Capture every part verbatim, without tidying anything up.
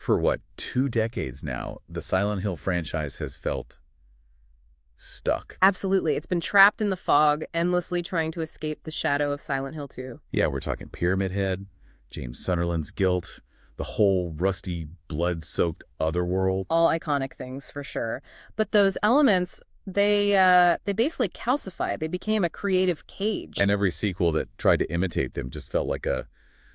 For what, two decades now, the Silent Hill franchise has felt stuck. Absolutely. It's been trapped in the fog, endlessly trying to escape the shadow of Silent Hill two. Yeah, we're talking Pyramid Head, James Sunderland's guilt, the whole rusty, blood-soaked otherworld. All iconic things, for sure. But those elements, they uh, they basically calcified. They became a creative cage. And every sequel that tried to imitate them just felt like a,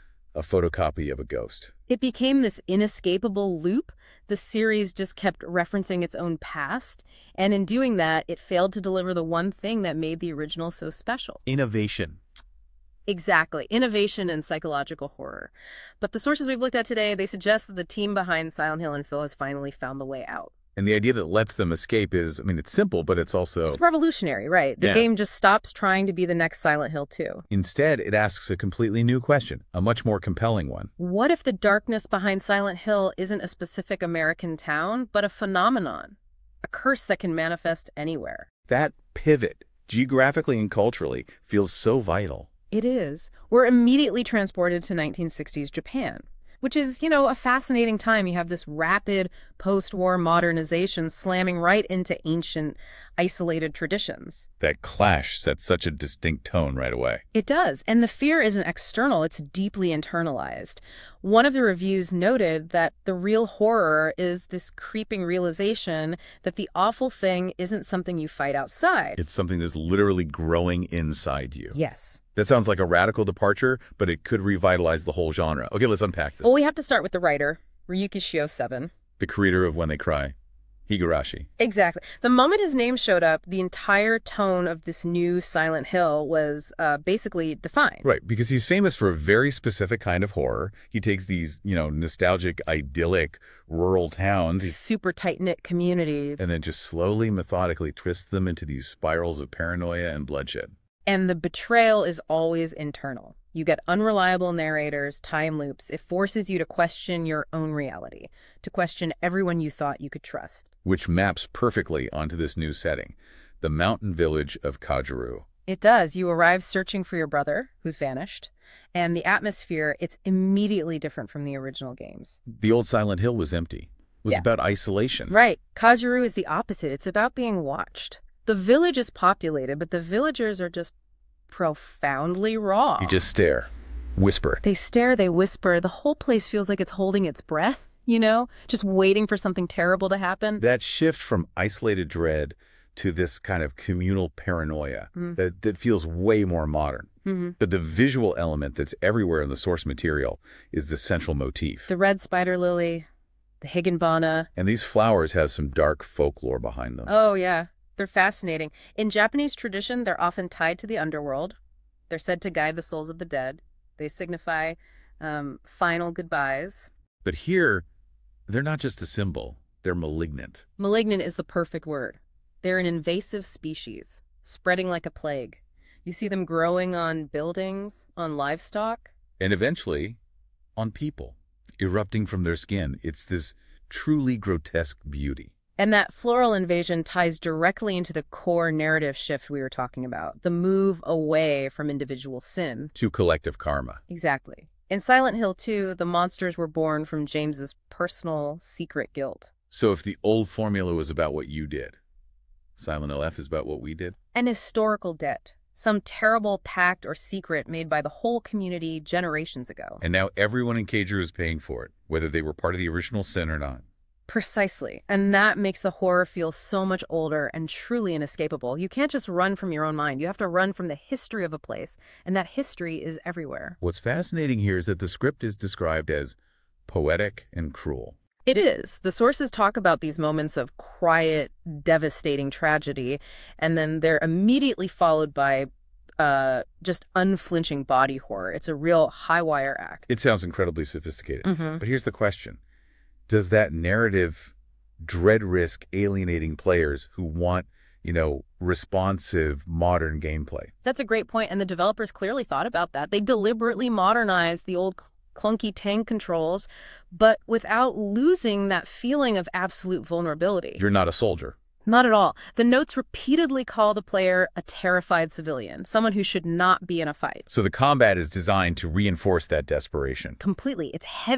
a photocopy of a ghost. It became this inescapable loop. The series just kept referencing its own past, and in doing that, it failed to deliver the one thing that made the original so special. Innovation. Exactly. Innovation and psychological horror. But the sources we've looked at today, they suggest that the team behind Silent Hill and Phil has finally found the way out. And the idea that lets them escape is, I mean, it's simple, but it's also... It's revolutionary, right? The Yeah. game just stops trying to be the next Silent Hill two. Instead, it asks a completely new question, a much more compelling one. What if the darkness behind Silent Hill isn't a specific American town, but a phenomenon? A curse that can manifest anywhere. That pivot, geographically and culturally, feels so vital. It is. We're immediately transported to nineteen sixties Japan, which is, you know, a fascinating time. You have this rapid post-war modernization slamming right into ancient, isolated traditions. That clash sets such a distinct tone right away. It does. And the fear isn't external, it's deeply internalized. One of the reviews noted that the real horror is this creeping realization that the awful thing isn't something you fight outside. It's something that's literally growing inside you. Yes. That sounds like a radical departure, but it could revitalize the whole genre. Okay, let's unpack this. Well, we have to start with the writer, Ryuki Shio seven. The creator of When They Cry, Higurashi. Exactly. The moment his name showed up, the entire tone of this new Silent Hill was uh, basically defined. Right, because he's famous for a very specific kind of horror. He takes these, you know, nostalgic, idyllic rural towns. He's, Super tight-knit communities. and then just slowly, methodically twists them into these spirals of paranoia and bloodshed. And the betrayal is always internal. You get unreliable narrators, time loops. It forces you to question your own reality, to question everyone you thought you could trust. Which maps perfectly onto this new setting, the mountain village of Kajuru. It does. You arrive searching for your brother, who's vanished, and the atmosphere, it's immediately different from the original games. The old Silent Hill was empty. It was Yeah. about isolation. Right. Kajuru is the opposite. It's about being watched. The village is populated, but the villagers are just profoundly raw. You just stare, whisper. They stare, they whisper. The whole place feels like it's holding its breath, you know, just waiting for something terrible to happen. That shift from isolated dread to this kind of communal paranoia Mm. that, that feels way more modern. Mm-hmm. But the visual element that's everywhere in the source material is the central motif. The red spider lily, the higginbana. And these flowers have some dark folklore behind them. Oh, yeah. They're fascinating. In Japanese tradition, they're often tied to the underworld. They're said to guide the souls of the dead. They signify um, final goodbyes. But here, they're not just a symbol. They're malignant. Malignant is the perfect word. They're an invasive species, spreading like a plague. You see them growing on buildings, on livestock. And eventually, on people, erupting from their skin. It's this truly grotesque beauty. And that floral invasion ties directly into the core narrative shift we were talking about, the move away from individual sin. To collective karma. Exactly. In Silent Hill two, the monsters were born from James's personal, secret guilt. So if the old formula was about what you did, Silent Hill F is about what we did? An historical debt. Some terrible pact or secret made by the whole community generations ago. And now everyone in Kajuru is paying for it, whether they were part of the original sin or not. Precisely. And that makes the horror feel so much older and truly inescapable. You can't just run from your own mind. You have to run from the history of a place. And that history is everywhere. What's fascinating here is that the script is described as poetic and cruel. It is. The sources talk about these moments of quiet, devastating tragedy, and then they're immediately followed by uh, just unflinching body horror. It's a real high-wire act. It sounds incredibly sophisticated. Mm-hmm. But here's the question. Does that narrative dread risk alienating players who want, you know, responsive, modern gameplay? That's a great point, and the developers clearly thought about that. They deliberately modernized the old clunky tank controls, but without losing that feeling of absolute vulnerability. You're not a soldier. Not at all. The notes repeatedly call the player a terrified civilian, someone who should not be in a fight. So the combat is designed to reinforce that desperation. Completely. It's heavy,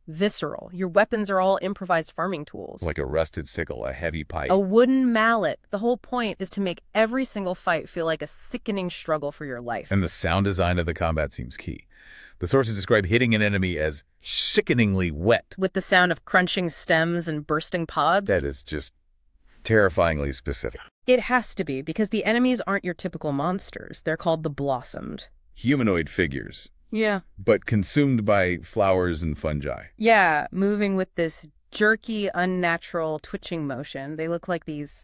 visceral. Your weapons are all improvised farming tools. Like a rusted sickle, a heavy pipe. A wooden mallet. The whole point is to make every single fight feel like a sickening struggle for your life. And the sound design of the combat seems key. The sources describe hitting an enemy as sickeningly wet. With the sound of crunching stems and bursting pods. That is just terrifyingly specific. It has to be, because the enemies aren't your typical monsters. They're called the Blossomed. Humanoid figures. Yeah. But consumed by flowers and fungi. Yeah, moving with this jerky, unnatural twitching motion. They look like these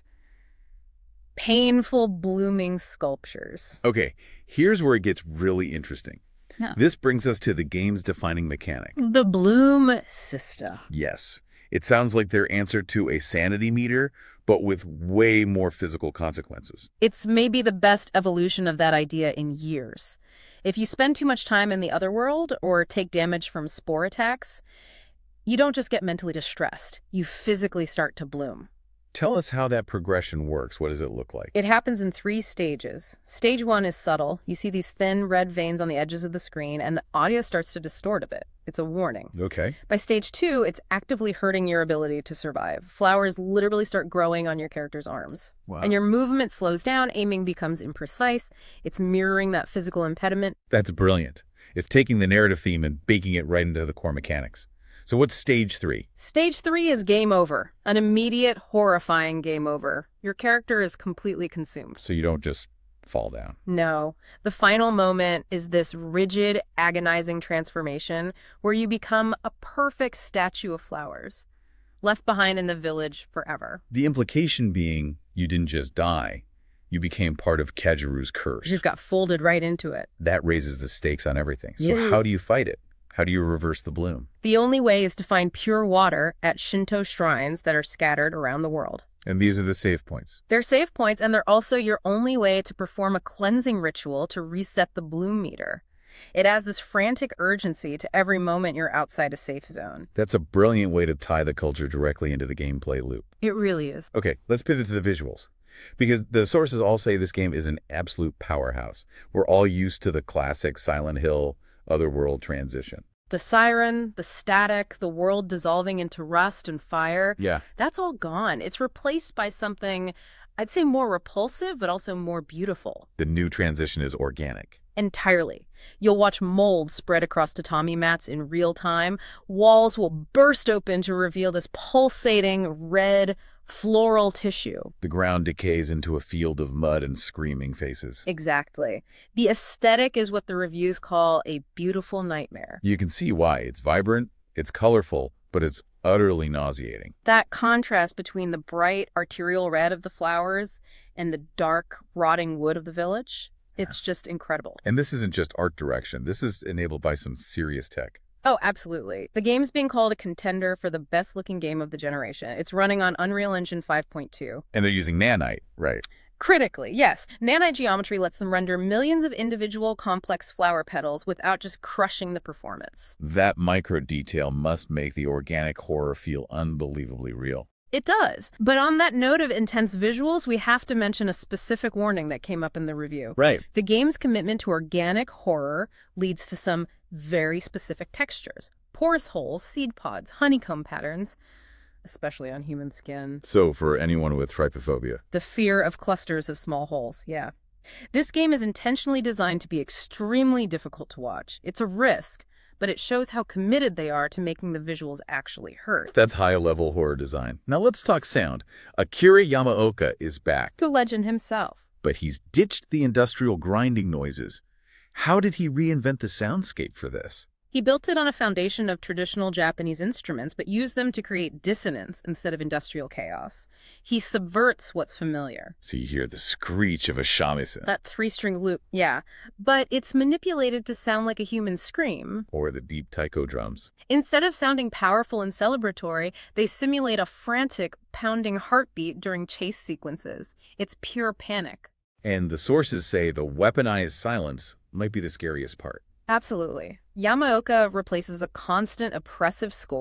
painful, blooming sculptures. Okay, here's where it gets really interesting. Yeah. This brings us to the game's defining mechanic. The Bloom System. Yes. It sounds like their answer to a sanity meter, but with way more physical consequences. It's maybe the best evolution of that idea in years. If you spend too much time in the other world or take damage from spore attacks, you don't just get mentally distressed. You physically start to bloom. Tell us how that progression works. What does it look like? It happens in three stages. Stage one is subtle. You see these thin red veins on the edges of the screen, and the audio starts to distort a bit. It's a warning. Okay. By stage two, it's actively hurting your ability to survive. Flowers literally start growing on your character's arms. Wow. And your movement slows down, aiming becomes imprecise. It's mirroring that physical impediment. That's brilliant. It's taking the narrative theme and baking it right into the core mechanics. So what's stage three? Stage three is game over. An immediate, horrifying game over. Your character is completely consumed. So you don't just fall down. No. The final moment is this rigid, agonizing transformation where you become a perfect statue of flowers, left behind in the village forever. The implication being you didn't just die. You became part of Kageru's curse. You got folded right into it. That raises the stakes on everything. So Yeah. how do you fight it? How do you reverse the bloom? The only way is to find pure water at Shinto shrines that are scattered around the world. And these are the save points. They're save points, and they're also your only way to perform a cleansing ritual to reset the bloom meter. It has this frantic urgency to every moment you're outside a safe zone. That's a brilliant way to tie the culture directly into the gameplay loop. It really is. Okay, let's pivot to the visuals. Because the sources all say this game is an absolute powerhouse. We're all used to the classic Silent Hill, Otherworld transition. The siren, the static, the world dissolving into rust and fire. Yeah. That's all gone. It's replaced by something, I'd say, more repulsive, but also more beautiful. The new transition is organic. Entirely. You'll watch mold spread across tatami mats in real time. Walls will burst open to reveal this pulsating red floral tissue. The ground decays into a field of mud and screaming faces. Exactly. The aesthetic is what the reviews call a beautiful nightmare. You can see why. It's vibrant, it's colorful, but it's utterly nauseating. That contrast between the bright arterial red of the flowers and the dark, rotting wood of the village, it's just incredible. And this isn't just art direction. This is enabled by some serious tech. Oh, absolutely. The game's being called a contender for the best-looking game of the generation. It's running on Unreal Engine five point two. And they're using nanite, right? Critically, yes. Nanite geometry lets them render millions of individual complex flower petals without just crushing the performance. That micro detail must make the organic horror feel unbelievably real. It does. But on that note of intense visuals, we have to mention a specific warning that came up in the review. Right. The game's commitment to organic horror leads to some very specific textures. Porous holes, seed pods, honeycomb patterns, especially on human skin. So for anyone with trypophobia. The fear of clusters of small holes, yeah. This game is intentionally designed to be extremely difficult to watch. It's a risk, but it shows how committed they are to making the visuals actually hurt. That's high-level horror design. Now let's talk sound. Akira Yamaoka is back. The legend himself. But he's ditched the industrial grinding noises. How did he reinvent the soundscape for this? He built it on a foundation of traditional Japanese instruments, but used them to create dissonance instead of industrial chaos. He subverts what's familiar. So you hear the screech of a shamisen. That three-string loop, yeah. But it's manipulated to sound like a human scream. Or the deep taiko drums. Instead of sounding powerful and celebratory, they simulate a frantic, pounding heartbeat during chase sequences. It's pure panic. And the sources say the weaponized silence might be the scariest part. Absolutely. Yamaoka replaces a constant oppressive score,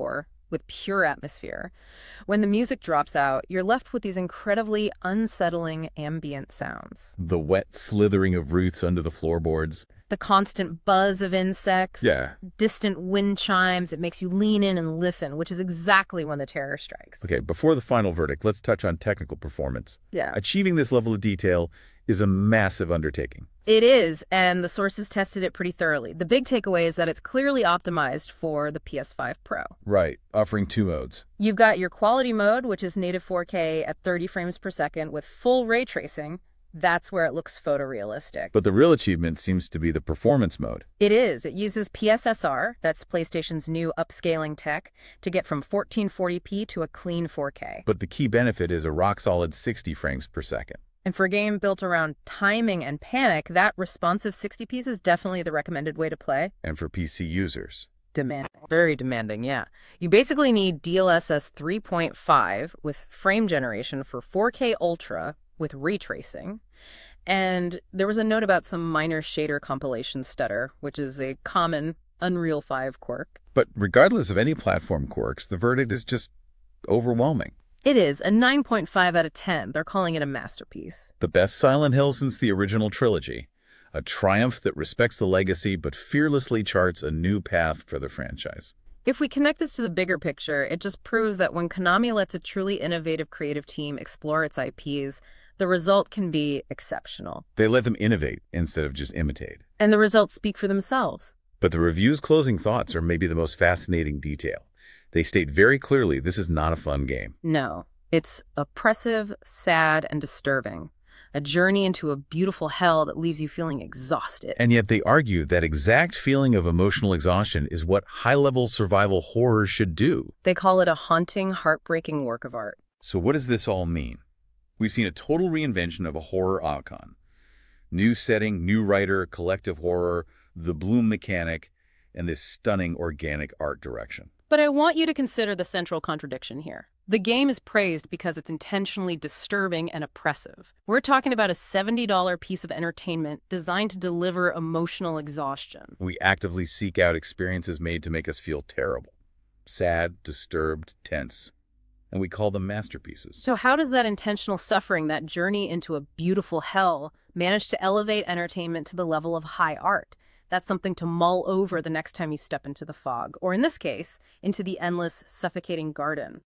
with pure atmosphere. When the music drops out, you're left with these incredibly unsettling ambient sounds. The wet slithering of roots under the floorboards. The constant buzz of insects, Yeah. distant wind chimes, it makes you lean in and listen, which is exactly when the terror strikes. Okay, before the final verdict, let's touch on technical performance. Yeah. Achieving this level of detail is a massive undertaking. It is, and the sources tested it pretty thoroughly. The big takeaway is that it's clearly optimized for the P S five Pro. Right, offering two modes. You've got your quality mode, which is native four K at thirty frames per second with full ray tracing. That's where it looks photorealistic. But the real achievement seems to be the performance mode. It is. It uses P S S R, that's PlayStation's new upscaling tech, to get from fourteen forty p to a clean four K. But the key benefit is a rock-solid sixty frames per second. And for a game built around timing and panic, that responsive sixty p is definitely the recommended way to play. And for P C users. Demanding. Very demanding, yeah. You basically need D L S S three point five with frame generation for four K Ultra with ray tracing. And there was a note about some minor shader compilation stutter, which is a common Unreal five quirk. But regardless of any platform quirks, the verdict is just overwhelming. It is a nine point five out of ten. They're calling it a masterpiece. The best Silent Hill since the original trilogy. A triumph that respects the legacy but fearlessly charts a new path for the franchise. If we connect this to the bigger picture, it just proves that when Konami lets a truly innovative creative team explore its I Ps, the result can be exceptional. They let them innovate instead of just imitate. And the results speak for themselves. But the review's closing thoughts are maybe the most fascinating detail. They state very clearly this is not a fun game. No, it's oppressive, sad, and disturbing. A journey into a beautiful hell that leaves you feeling exhausted. And yet they argue that exact feeling of emotional exhaustion is what high-level survival horror should do. They call it a haunting, heartbreaking work of art. So what does this all mean? We've seen a total reinvention of a horror icon. New setting, new writer, collective horror, the Bloom mechanic, and this stunning organic art direction. But I want you to consider the central contradiction here. The game is praised because it's intentionally disturbing and oppressive. We're talking about a seventy dollar piece of entertainment designed to deliver emotional exhaustion. We actively seek out experiences made to make us feel terrible. Sad, disturbed, tense. And we call them masterpieces. So how does that intentional suffering, that journey into a beautiful hell, manage to elevate entertainment to the level of high art? That's something to mull over the next time you step into the fog, or in this case, into the endless, suffocating garden.